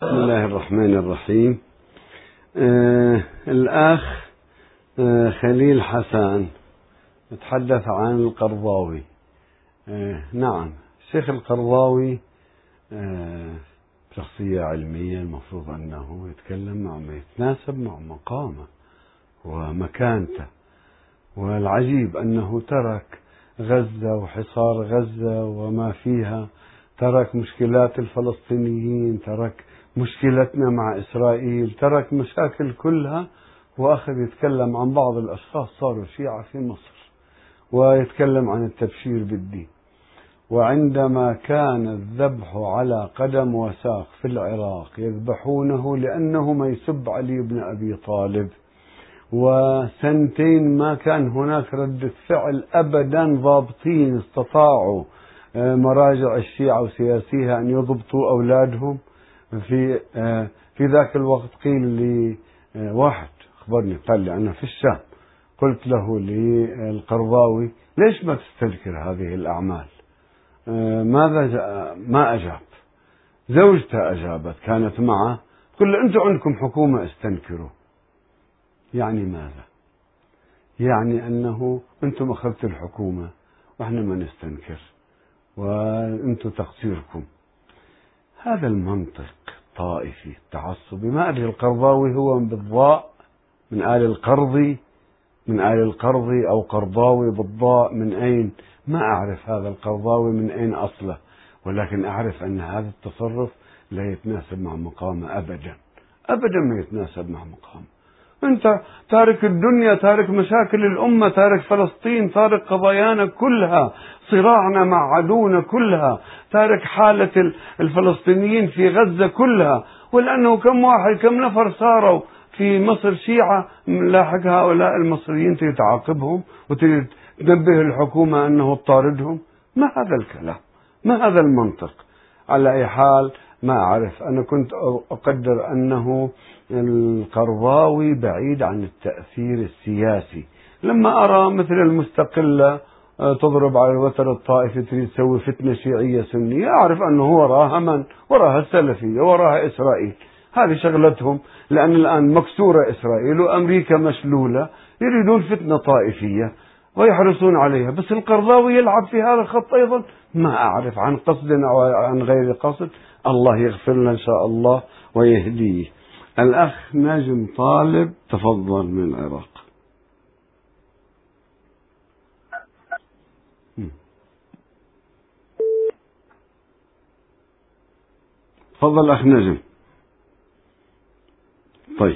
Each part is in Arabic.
بسم الله الرحمن الرحيم. الأخ خليل حسن يتحدث عن القرضاوي. نعم، الشيخ القرضاوي شخصية علمية، المفروض أنه يتكلم مع ما يتناسب مع مقامه ومكانته، والعجيب أنه ترك غزة وحصار غزة وما فيها، ترك مشكلات الفلسطينيين، ترك مشكلتنا مع إسرائيل، ترك مشاكل كلها وأخذ يتكلم عن بعض الأشخاص صاروا شيعة في مصر، ويتكلم عن التبشير بالدين. وعندما كان الذبح على قدم وساق في العراق يذبحونه لأنه ما يسب علي بن أبي طالب، وسنتين ما كان هناك ردة فعل أبدا، ضابطين استطاعوا مراجع الشيعة وسياسيها أن يضبطوا أولادهم. في ذاك الوقت قيل لي واحد أخبرني، قال لي أنا في الشام، قلت له للقرضاوي ليش ما تستذكر هذه الأعمال؟ ما أجاب. زوجته أجابت، كانت معه، قل أنتم عندكم حكومة استنكروا. يعني ماذا؟ يعني أنه أنتم أخذتوا الحكومة وإحنا ما نستنكر وأنتم تقصيركم. هذا المنطق طائفي التعصبي. ما أدري القرضاوي هو بالضاء من آل القرضي، من آل القرضي أو قرضاوي بالضاء، من أين؟ ما أعرف هذا القرضاوي من أين أصله، ولكن أعرف أن هذا التصرف لا يتناسب مع مقامه أبدا، أبدا ما يتناسب مع مقامه. أنت تارك الدنيا، تارك مشاكل الأمة، تارك فلسطين، تارك قضايانا كلها، صراعنا مع عدونا كلها، تارك حالة الفلسطينيين في غزة كلها، ولأنه كم واحد كم نفر صاروا في مصر شيعة، لاحق هؤلاء المصريين تعاقبهم وتنبه الحكومة أنه تطاردهم. ما هذا الكلام؟ ما هذا المنطق؟ على أي حال ما أعرف، أنا كنت أقدر أنه القرضاوي بعيد عن التأثير السياسي. لما أرى مثل المستقلة تضرب على الوتر الطائفي، تريد تسوي فتنة شيعية سنية، أعرف أنه وراها من؟ وراها السلفية، وراها إسرائيل، هذه شغلتهم، لأن الآن مكسورة إسرائيل وأمريكا مشلولة، يريدون فتنة طائفية ويحرصون عليها. بس القرضاوي يلعب في هذا الخط أيضا، ما أعرف عن قصد أو عن غير قصد. الله يغفر له إن شاء الله ويهديه. الأخ نجم طالب تفضل من العراق. تفضل أخ نجم. طيب،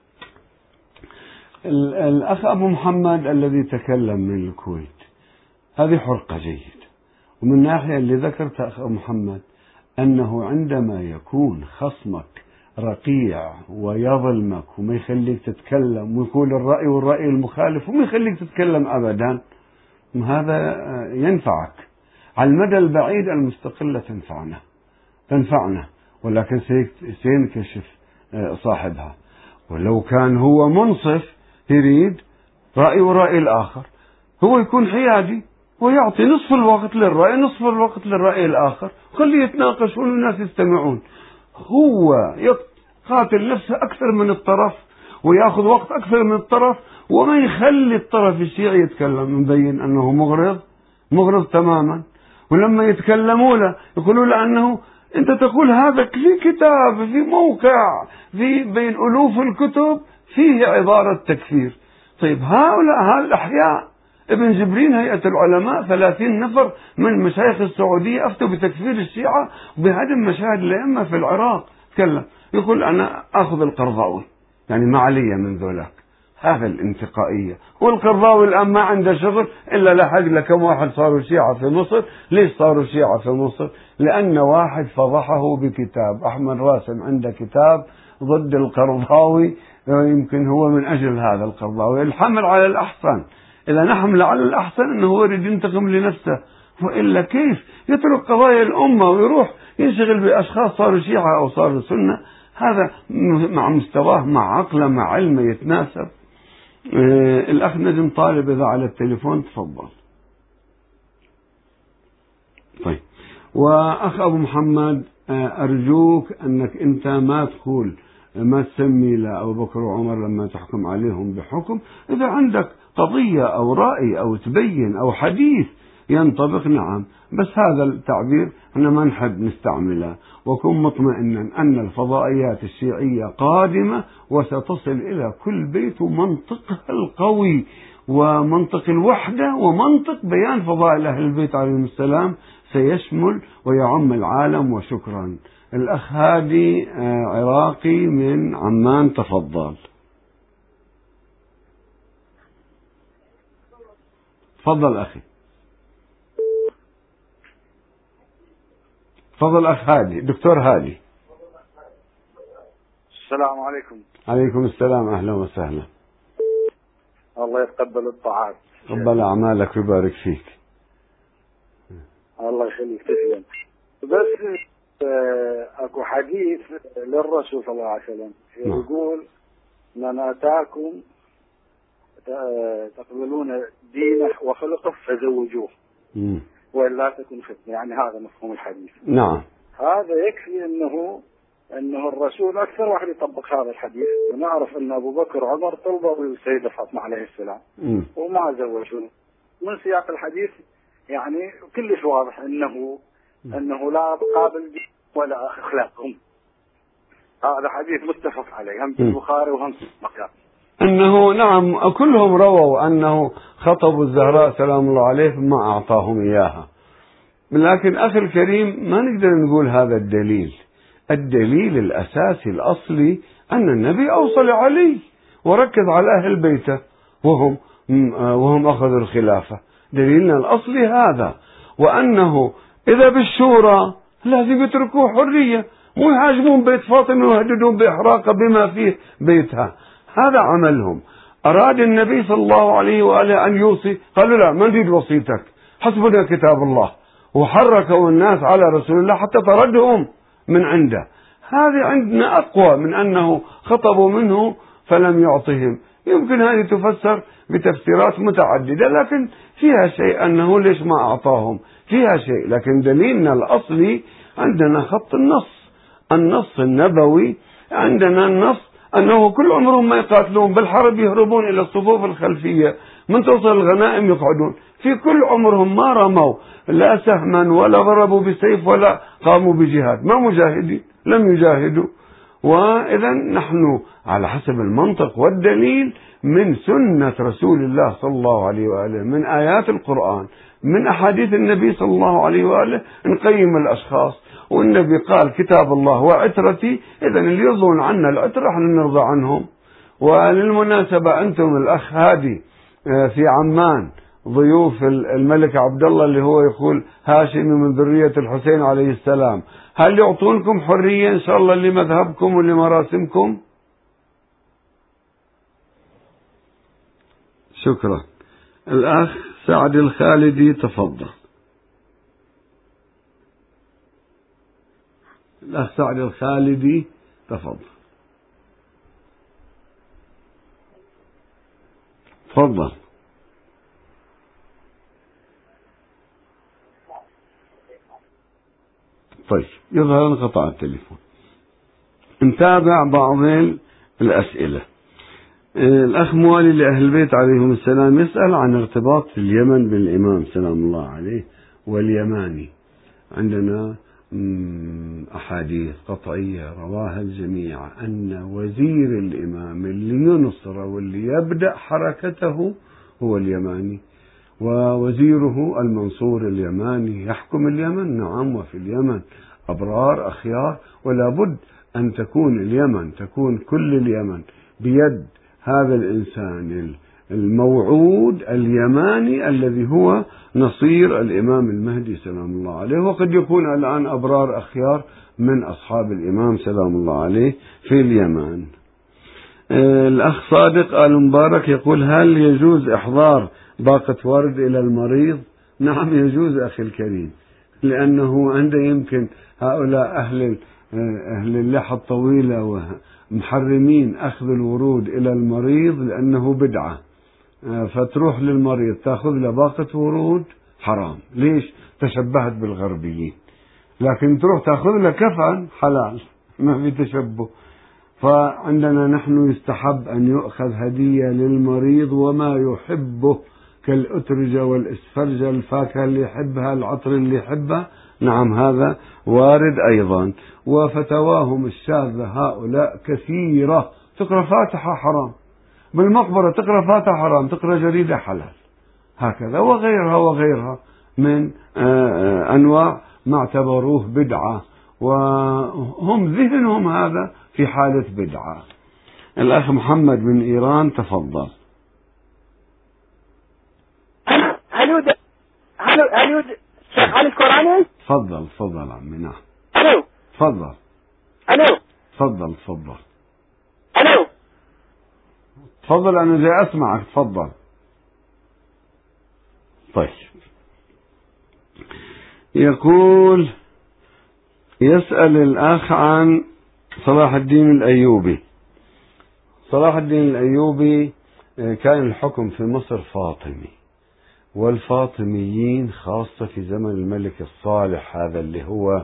الأخ أبو محمد الذي تكلم من الكويت، هذه حرقة جيدة. ومن ناحية اللي ذكرت أخ أبو محمد، أنه عندما يكون خصمك رقيع ويظلمك وما يخليك تتكلم ويقول الرأي والرأي المخالف وما يخليك تتكلم أبدا، هذا ينفعك على المدى البعيد. المستقلة تنفعنا، ولكن سينكشف صاحبها. ولو كان هو منصف يريد رأي ورأي الآخر، هو يكون حيادي ويعطي نصف الوقت للرأي، نصف الوقت للرأي الآخر، خليه يتناقشون والناس يستمعون. هو يقاتل نفسه أكثر من الطرف ويأخذ وقت أكثر من الطرف، وما يخلي الطرف الشيعي يتكلم، مبين أنه مغرض تماما. ولما يتكلموا له يقولوا له أنه أنت تقول هذا في كتاب، في موقع، في بين ألوف الكتب فيه عبارة تكفير. طيب هؤلاء الأحياء، ابن جبرين هيئة العلماء 30 نفر من مشايخ السعودية أفتوا بتكفير الشيعة وبهدم مشاهد الأئمة في العراق. تكلم يقول أنا أخذ القرضاوي، يعني ما علي من ذولاك. هذا الانتقائية. والقرضاوي الآن ما عنده شغل إلا لحق لكم واحد صاروا شيعة في مصر. ليش صاروا شيعة في مصر؟ لأن واحد فضحه بكتاب. أحمد راسم عنده كتاب ضد القرضاوي، يمكن هو من أجل هذا القرضاوي الحمل على الأحسن. إذا نحمل على الأحسن أنه هو يريد ينتقم لنفسه، وإلا كيف يترك قضايا الأمة ويروح ينشغل بأشخاص صاروا شيعة أو صاروا سنة؟ هذا مع مستواه، مع عقله، مع علمه يتناسب. الأخ نجم طالب إذا على التليفون تفضل. طيب، وأخ أبو محمد أرجوك أنك أنت ما تقول ما تسمي لأبو بكر وعمر لما تحكم عليهم بحكم. إذا عندك قضية أو رأي أو تبين أو حديث ينطبق نعم، بس هذا التعبير احنا ما نحب نستعمله. وكن مطمئنا أن الفضائيات الشيعية قادمة وستصل إلى كل بيت، ومنطقها القوي ومنطق الوحدة ومنطق بيان فضائل أهل البيت عليهم السلام سيشمل ويعم العالم. وشكرا. الأخ هادي عراقي من عمان، تفضل. تفضل أخي، تفضل أخ هادي، دكتور هادي. السلام عليكم. عليكم السلام، أهلا وسهلا. الله يتقبل الطاعات. قبل أعمالك ويبارك فيك. الله يخليك، تسلم. بس اكو حديث للرسول صلى الله عليه وسلم يقول: من اتاكم تقبلون دينه وخلقه فزوجوه وإلا تكن فتنة. يعني هذا مفهوم الحديث. نعم. هذا يكفي انه الرسول اكثر واحد يطبق هذا الحديث. ونعرف ان ابو بكر وعمر طلبوا السيدة فاطمة عليه السلام وما زوجوا. من سياق الحديث يعني كلش واضح انه لا قابل دين ولا اخلاقهم. هذا حديث متفق عليه، هم في البخاري وهم في مكان. أنه نعم كلهم رووا أنه خطبوا الزهراء سلام الله عليه ما أعطاهم إياها. لكن أخي الكريم ما نقدر نقول هذا الدليل. الدليل الأساسي الأصلي أن النبي أوصل علي وركز على أهل بيته وهم أخذوا الخلافة. دليلنا الأصلي هذا. وأنه إذا بالشورى لازم يتركوا حرية، مو يهاجمون بيت فاطمة ويهددون بإحراقه بما فيه بيتها. هذا عملهم. أراد النبي صلى الله عليه وآله أن يوصي، قالوا لا ما نريد وصيتك، حسبنا كتاب الله، وحركوا الناس على رسول الله حتى طردهم من عنده. هذه عندنا أقوى من أنه خطبوا منه فلم يعطهم. يمكن هذه تفسر بتفسيرات متعددة، لكن فيها شيء أنه ليش ما أعطاهم، فيها شيء. لكن دليلنا الأصلي عندنا خط النص النبوي. عندنا النص أنه كل عمرهم ما يقاتلون، بالحرب يهربون إلى الصفوف الخلفية، من توصل الغنائم يقعدون. في كل عمرهم ما رموا لا سهما ولا ضربوا بسيف ولا قاموا بجهاد، ما مجاهدين، لم يجاهدوا. وإذا نحن على حسب المنطق والدليل من سنة رسول الله صلى الله عليه وآله، من آيات القرآن، من أحاديث النبي صلى الله عليه وآله، نقيم الأشخاص. والنبي قال كتاب الله وعترتي، إذا اللي يرضون عنا العترة احنا نرضى عنهم. وللمناسبة أنتم الأخ هادي في عمان ضيوف الملك عبد الله اللي هو يقول هاشمي من ذرية الحسين عليه السلام، هل يعطونكم حرية إن شاء الله لمذهبكم ولمراسمكم؟ شكرا. الأخ سعد الخالدي، تفضل. الأخ سعد الخالدي، تفضل. تفضل. طيب، يظهر انقطع التليفون. نتابع بعض الأسئلة. الأخ موالي لأهل البيت عليهم السلام يسأل عن ارتباط اليمن بالإمام سلام الله عليه واليماني. عندنا أحاديث قطعية رواها الجميع أن وزير الإمام اللي ينصر واللي يبدأ حركته هو اليماني، ووزيره المنصور اليماني يحكم اليمن. نعم، وفي اليمن أبرار أخيار، ولا بد أن تكون اليمن، تكون كل اليمن بيد هذا الإنسان الموعود اليماني الذي هو نصير الإمام المهدي سلام الله عليه. وقد يكون الآن أبرار أخيار من أصحاب الإمام سلام الله عليه في اليمن. الأخ صادق آل مبارك يقول هل يجوز إحضار باقة ورد إلى المريض؟ نعم يجوز أخي الكريم، لأنه عنده يمكن هؤلاء أهل اللحى الطويلة ومحرمين أخذ الورود إلى المريض لأنه بدعة. فتروح للمريض تأخذ له باقة ورود، حرام. ليش؟ تشبهت بالغربيين. لكن تروح تأخذ له كفن حلال، ما في تشبه. فعندنا نحن يستحب أن يؤخذ هدية للمريض وما يحبه كالأترجة والإسفرجة، الفاكهة اللي يحبها، العطر اللي يحبه، نعم هذا وارد أيضا. وفتواهم الشاذة هؤلاء كثيرة. تقرأ فاتحة حرام، بالمقبرة تقرأ فاتحة حرام، تقرأ جريدة حلال، هكذا وغيرها وغيرها من أنواع ما اعتبروه بدعة، وهم ذهنهم هذا في حالة بدعة. الأخ محمد من إيران تفضل. هل شغال القرآن؟ تفضل تفضل عمي. نعم الو تفضل. الو تفضل تفضل الو تفضل، أنا جاي أسمعك، تفضل. طيب، يقول يسأل الأخ عن صلاح الدين الأيوبي. صلاح الدين الأيوبي كان الحكم في مصر فاطمي، والفاطميين خاصة في زمن الملك الصالح هذا اللي هو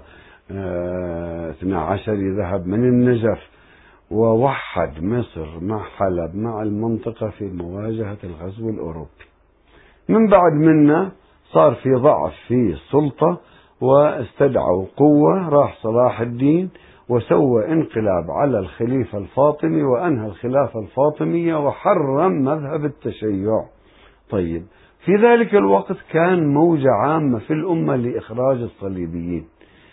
12 ذهب من النجف ووحد مصر مع حلب مع المنطقة في مواجهة الغزو الأوروبي. من بعد منا صار في ضعف في السلطة واستدعوا قوة، راح صلاح الدين وسوى انقلاب على الخليفة الفاطمي وأنهى الخلافة الفاطمية وحرم مذهب التشيع. طيب، في ذلك الوقت كان موجة عامة في الأمة لإخراج الصليبيين.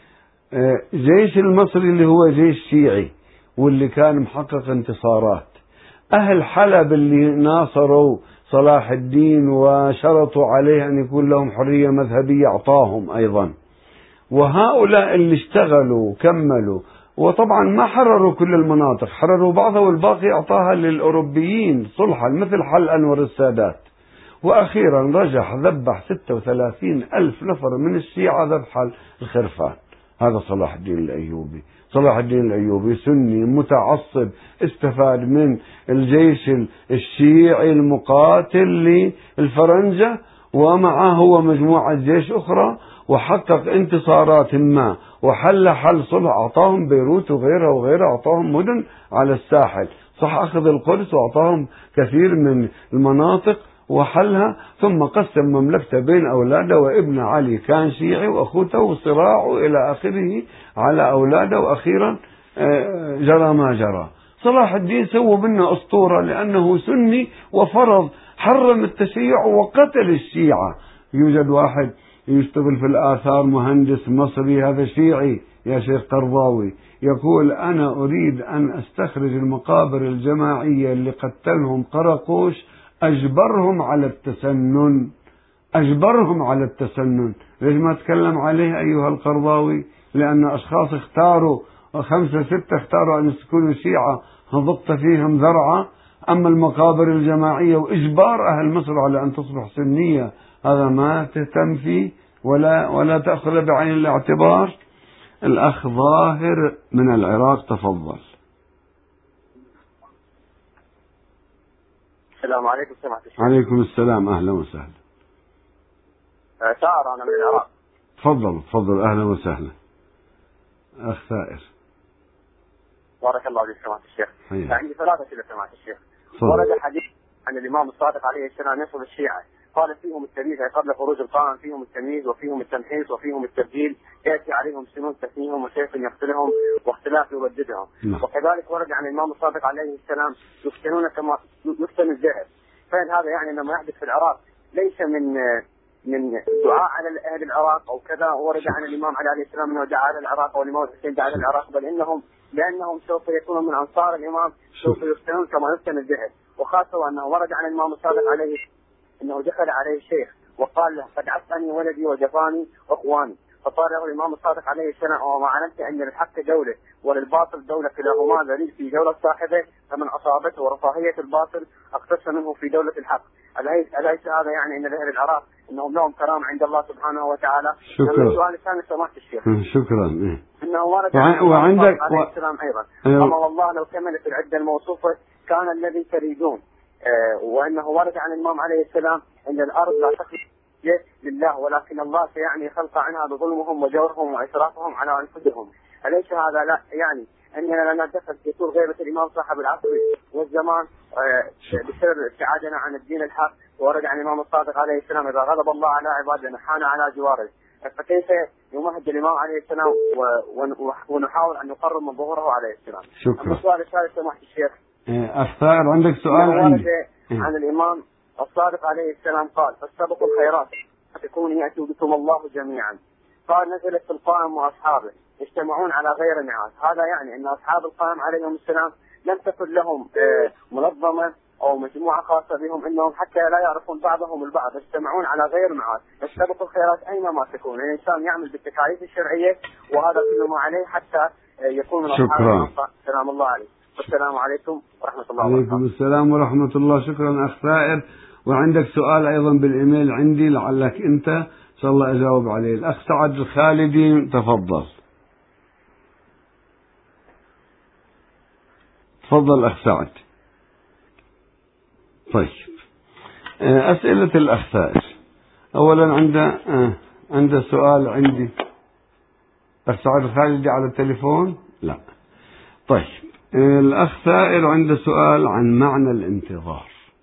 جيش المصري اللي هو جيش شيعي واللي كان محقق انتصارات، أهل حلب اللي ناصروا صلاح الدين وشرطوا عليه أن يكون لهم حرية مذهبية أعطاهم أيضا، وهؤلاء اللي اشتغلوا وكملوا، وطبعا ما حرروا كل المناطق، حرروا بعضها والباقي أعطاها للأوروبيين صلحا مثل حل أنور السادات. وأخيرا رجح ذبح 36 ألف نفر من الشيعة ذبح الخرفان. هذا صلاح الدين الأيوبي. صلاح الدين الأيوبي سني متعصب، استفاد من الجيش الشيعي المقاتل للفرنجة ومعه هو مجموعة جيش أخرى، وحقق انتصارات ما وحل صلح، أعطاهم بيروت وغيرها وغيرها، أعطاهم مدن على الساحل، صح أخذ القدس وأعطاهم كثير من المناطق وحلها، ثم قسم مملكته بين أولاده، وابن علي كان شيعي وأخوته وصراعه إلى آخره على أولاده، وأخيرا جرى ما جرى. صلاح الدين سوى منه أسطورة لأنه سني وفرض حرم التشيع وقتل الشيعة. يوجد واحد يشتغل في الآثار مهندس مصري، هذا شيعي يا شيخ قرضاوي، يقول أنا أريد أن أستخرج المقابر الجماعية اللي قتلهم قراقوش، أجبرهم على التسنن، أجبرهم على التسنن. ليش ما تكلم عليه أيها القرضاوي؟ لأن أشخاص اختاروا 5 6 اختاروا أن يكونوا شيعة هضقت فيهم ذرعة. أما المقابر الجماعية وإجبار أهل مصر على أن تصبح سنية، هذا ما تهتم فيه ولا تأخذ بعين الاعتبار. الأخ ظاهر من العراق تفضل. السلام عليكم سماحة الشيخ. عليكم السلام، أهلا وسهلا. سائر أنا من العراق. تفضل تفضل، أهلا وسهلا أخ سائر. بارك الله فيك سماحة الشيخ. عندي 3 أسئلة سماحة الشيخ. ورد حديث عن الإمام الصادق عليه السلام يصف الشيعة، قال فيهم التمييز أي قبل خروج القرآن، فيهم التمييز وفيهم التمحيص وفيهم التبديل، يأتي عليهم سنون تثنيهم وسيف يقتلهم واختلاف يرددهم. وكذلك ورد عن الإمام الصادق عليه السلام يفتنون كما يفتن الذهب. فإن هذا يعني أن ما يحدث في العراق ليس من دعاء على أهل العراق أو كذا. ورد عن الإمام عليه السلام أنه دعا على العراق والإمام الحسين دعا على العراق، بل لأنهم سوف يكونوا من أنصار الإمام سوف يفتنون كما يفتن الذهب. وخاصة أنه ورد عن الإمام الصادق عليه أنه دخل عليه الشيخ وقال له قد عفني ولدي وجفاني أخواني، فقال له الإمام الصادق عليه السلام وما علمت أن للحق دولة وللباطل دولة كلاهما ذليل في دولة صاحبه، فمن أصابته رفاهية الباطل اقتص منه في دولة الحق. أليس هذا يعني أن أهل العراق أنهم لهم كرامة عند الله سبحانه وتعالى؟ شكرا. السؤال الثاني سماحة الشيخ. شكرا. أنه ورد عن وعندك عليه السلام أيضا أما والله لو كملت العدة الموصوفة كان الذي تريدون. وأنه ورد عن الإمام عليه السلام أن الأرض لا تخلو الحجة لله، ولكن الله سيعني خلق عنها بظلمهم وجورهم وإسرافهم على أنفسهم. أليس هذا لا يعني أننا لا ندخل في طول غيبة الإمام صاحب العصر والزمان بسبب ابتعادنا عن الدين الحق؟ ورد عن الإمام الصادق عليه السلام: إذا غضب الله على عباده نحان على جواره. فكيف يمهد الإمام عليه السلام ونحاول أن نقرب من ظهوره عليه السلام؟ شكرا. السؤال الثالث سماحة الشيخ. أخ ثائر عندك سؤال عندي عن الإمام الصادق عليه السلام قال: فاستبقوا الخيرات فتكون يأتي بكم الله جميعا. قال: نزلت في القائم وأصحابه يجتمعون على غير ميعاد. هذا يعني أن أصحاب القائم عليهم السلام لم تكن لهم منظمة أو مجموعة خاصة بهم، إنهم حتى لا يعرفون بعضهم البعض يجتمعون على غير ميعاد. فاستبقوا الخيرات أينما تكون. الإنسان يعمل بالتكاليف الشرعية وهذا كل ما عليه حتى يكون من أصحاب. سلام الله عليكم. والسلام عليكم ورحمة الله وبركاته. وعليكم السلام ورحمة الله. شكرا أخ ثائر. وعندك سؤال أيضا بالإيميل عندي لعلك أنت إن شاء الله أجاوب عليه. الأخ سعد الخالدي تفضل. تفضل أخ سعد. طيب، أسئلة الأخ ثائر. أولا عنده سؤال عندي. أخ سعد الخالدي على التليفون؟ لا. طيب، الأخ ثائر عنده سؤال عن معنى الانتظار،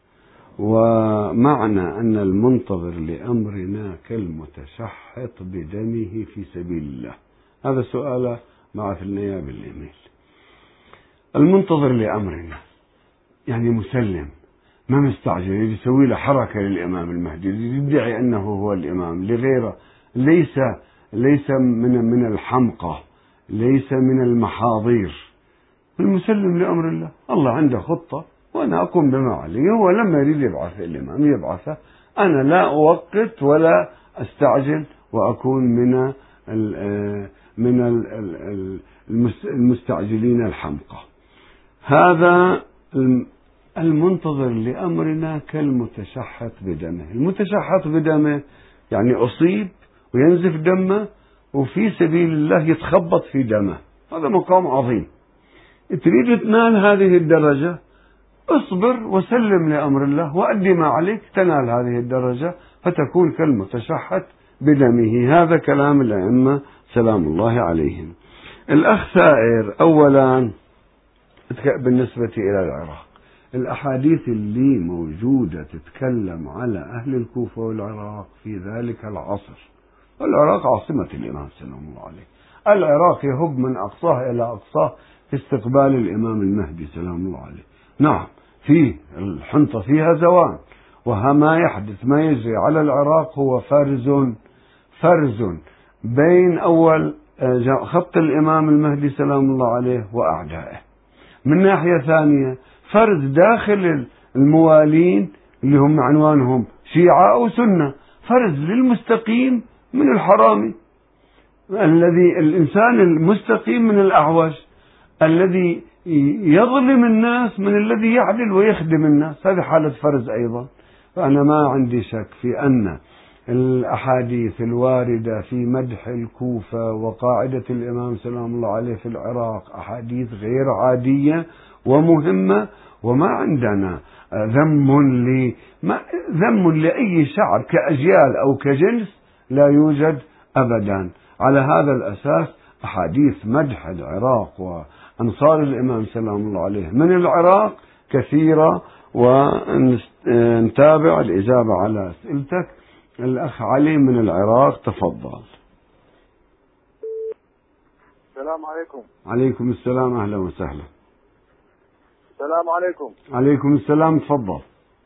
ومعنى أن المنتظر لأمرنا كالمتشحط بدمه في سبيل الله. هذا سؤال معه في النيابة بالإيميل. المنتظر لأمرنا يعني مسلم، ما مستعجل يسوي له حركة للإمام المهدي، يدعي أنه هو الإمام لغيره، ليس من الحمقى، ليس من المحاضير، المسلم لأمر الله. الله عنده خطة وأنا أقوم بما علي. هو لما يريد يبعث الإمام يبعثه، أنا لا أوقت ولا أستعجل وأكون من المستعجلين الحمقى. هذا المنتظر لأمرنا كالمتشحط بدمه. المتشحط بدمه يعني أصيب وينزف دمه وفي سبيل الله يتخبط في دمه. هذا مقام عظيم. تريد تنال هذه الدرجة، اصبر وسلم لأمر الله وأدي ما عليك تنال هذه الدرجة فتكون كالمتشحط بدمه. هذا كلام الأئمة سلام الله عليهم. الأخ ثائر، أولا بالنسبة إلى العراق، الأحاديث اللي موجودة تتكلم على أهل الكوفة والعراق في ذلك العصر. العراق عاصمة الإمام سلام الله عليه. العراق يهب من أقصاه إلى أقصاه في استقبال الإمام المهدي سلام الله عليه. نعم، في الحنطة فيها زوال، وما يحدث ما يجري على العراق هو فرز بين أول خط الإمام المهدي سلام الله عليه وأعدائه. من ناحية ثانية فرز داخل الموالين اللي هم عنوانهم شيعة أو سنة، فرز للمستقيم من الحرامي، الإنسان المستقيم من الأعوج، الذي يظلم الناس من الذي يعدل ويخدم الناس. هذه حالة فرز أيضا. فأنا ما عندي شك في أن الأحاديث الواردة في مدح الكوفة وقاعدة الإمام سلام الله عليه في العراق أحاديث غير عادية ومهمة، وما عندنا ذم لأي شعب كأجيال أو كجنس، لا يوجد أبدا. على هذا الأساس أحاديث مدح العراق وأنصار الإمام سلام الله عليه من العراق كثيرة. ونتابع الإجابة على أسئلتك. الأخ علي من العراق تفضل. السلام عليكم. عليكم السلام، أهلا وسهلا. السلام عليكم. عليكم السلام، تفضل.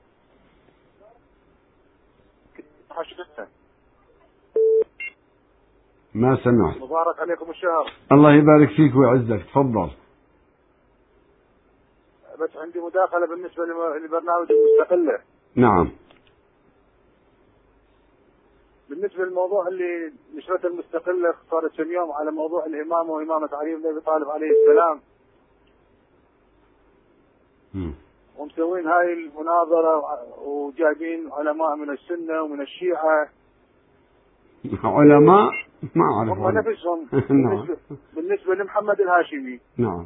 ما سمعت. مبارك عليكم الشهر. الله يبارك فيك ويعزك، تفضل. بس عندي مداخلة بالنسبة لبرنامج المستقلة. نعم. بالنسبة للموضوع اللي نشرته المستقلة صارت اليوم على موضوع الإمامة وإمامة علي بن أبي طالب عليه السلام. ومسوين هاي المناظرة وجايبين علماء من السنة ومن الشيعة. علماء ما أعرف هم نفسهم. بالنسبة لمحمد الهاشمي. نعم.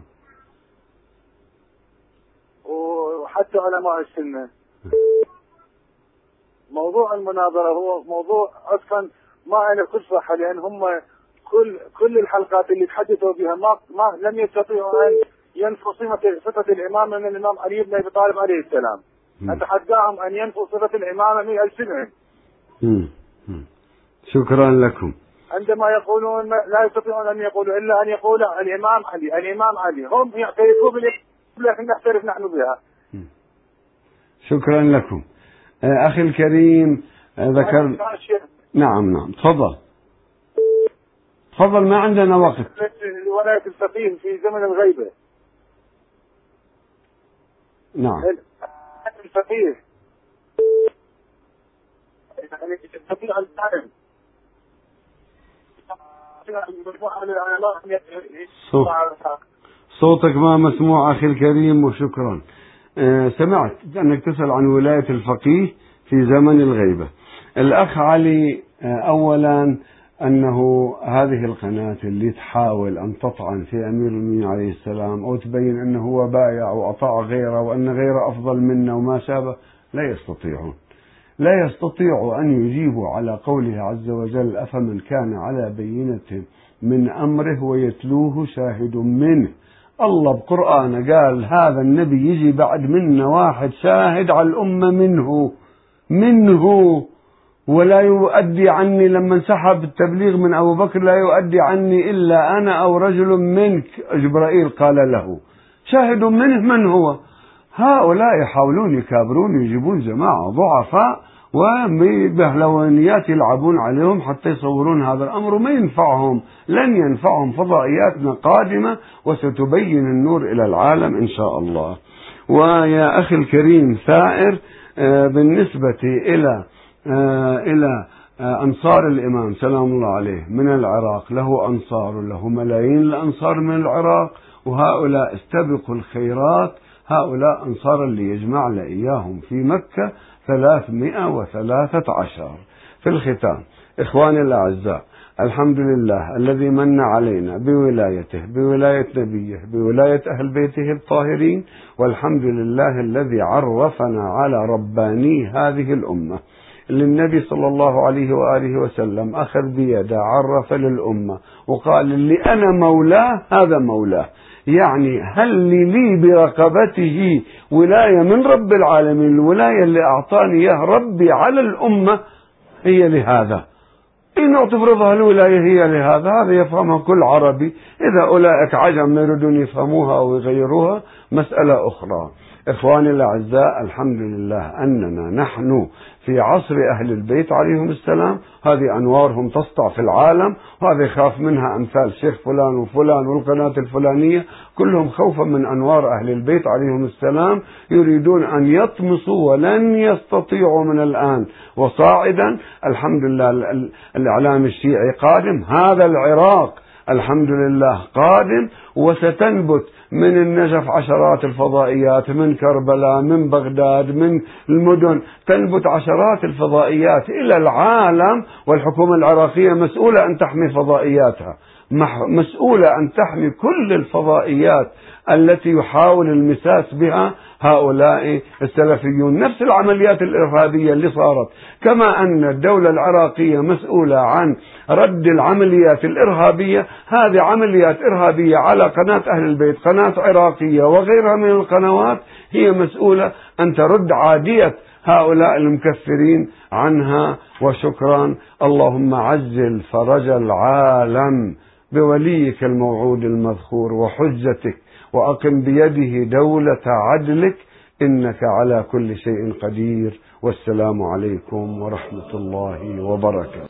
وحتى علماء السنة. موضوع موضوع المناظرة هو موضوع أصلا ما له كل صحة، لأن هم كل الحلقات اللي تحدثوا بها ما لم يستطيعوا أن ينفوا صفة الإمامة من الإمام علي بن أبي طالب عليه السلام. أتحداهم أن ينفوا صفة الإمامة من ألسنهم. شكرا لكم. عندما يقولون لا يستطيعون أن يقولوا إلا أن يقول الإمام علي الإمام علي، هم يعترفوا لكن نعترف نحن بها. شكرا لكم. أخي الكريم ذكر. نعم تفضل ما عندنا وقت. ولاية الفقيه في زمن الغيبة. نعم. الفقيه يعني الفقيه الدائم. صوتك ما مسموع أخي الكريم وشكرا. سمعت أنك تسأل عن ولاية الفقيه في زمن الغيبة. الأخ علي أولا أنه هذه القناة اللي تحاول أن تطعن في أمير المؤمنين عليه السلام أو تبين أنه هو بايع وأطاع غيره وأن غيره أفضل منا وما شابه، لا يستطيع أن يجيبوا على قوله عز وجل أفمن كان على بينة من أمره ويتلوه شاهد منه. الله بقرآن قال هذا النبي يجي بعد منا واحد شاهد على الأمة منه ولا يؤدي عني. لما انسحب التبليغ من أبو بكر لا يؤدي عني إلا أنا أو رجل منك، جبرائيل قال له شاهد منه. من هو؟ هؤلاء يحاولون يكابرون يجيبون جماعة ضعفاء وبهلوانيات يلعبون عليهم حتى يصورون هذا الأمر، وما ينفعهم، لن ينفعهم. فضائياتنا قادمة وستبين النور إلى العالم إن شاء الله. ويا أخي الكريم ثائر، بالنسبة إلى أنصار الإمام سلام الله عليه من العراق، له أنصار له ملايين الأنصار من العراق، وهؤلاء استبقوا الخيرات. هؤلاء أنصار اللي يجمع إياهم في مكة 313. في الختام إخواني الأعزاء، الحمد لله الذي من علينا بولايته، بولاية نبيه، بولاية أهل بيته الطاهرين، والحمد لله الذي عرفنا على رباني هذه الأمة. للنبي صلى الله عليه وآله وسلم أخذ بيده عرف للأمة وقال اللي أنا مولاه هذا مولاه، يعني هل لي برقبته ولاية من رب العالمين. الولاية اللي أعطاني إياه ربي على الأمة هي لهذا، إنه تفرضها الولاية هي لهذا. هذا يفهمها كل عربي. إذا أولئك عجم يريدون يفهموها أو يغيروها مسألة أخرى. إخواني الأعزاء، الحمد لله أننا نحن في عصر أهل البيت عليهم السلام. هذه أنوارهم تسطع في العالم، وهذه خاف منها أمثال شيخ فلان وفلان والقناة الفلانية، كلهم خوفا من أنوار أهل البيت عليهم السلام. يريدون أن يطمسوا ولن يستطيعوا من الآن وصاعدا. الحمد لله الإعلام الشيعي قادم، هذا العراق الحمد لله قادم، وستنبت من النجف عشرات الفضائيات، من كربلاء، من بغداد، من المدن، تنبت عشرات الفضائيات إلى العالم. والحكومة العراقية مسؤولة أن تحمي فضائياتها، مسؤولة أن تحمي كل الفضائيات التي يحاول المساس بها هؤلاء السلفيون. نفس العمليات الإرهابية اللي صارت، كما أن الدولة العراقية مسؤولة عن رد العمليات الإرهابية، هذه عمليات إرهابية على قناة أهل البيت، قناة عراقية وغيرها من القنوات، هي مسؤولة أن ترد عادية هؤلاء المكفرين عنها. وشكرا. اللهم عجل فرج العالم بوليك الموعود المذخور وحجتك، وأقم بيده دولة عدلك، إنك على كل شيء قدير. والسلام عليكم ورحمة الله وبركاته.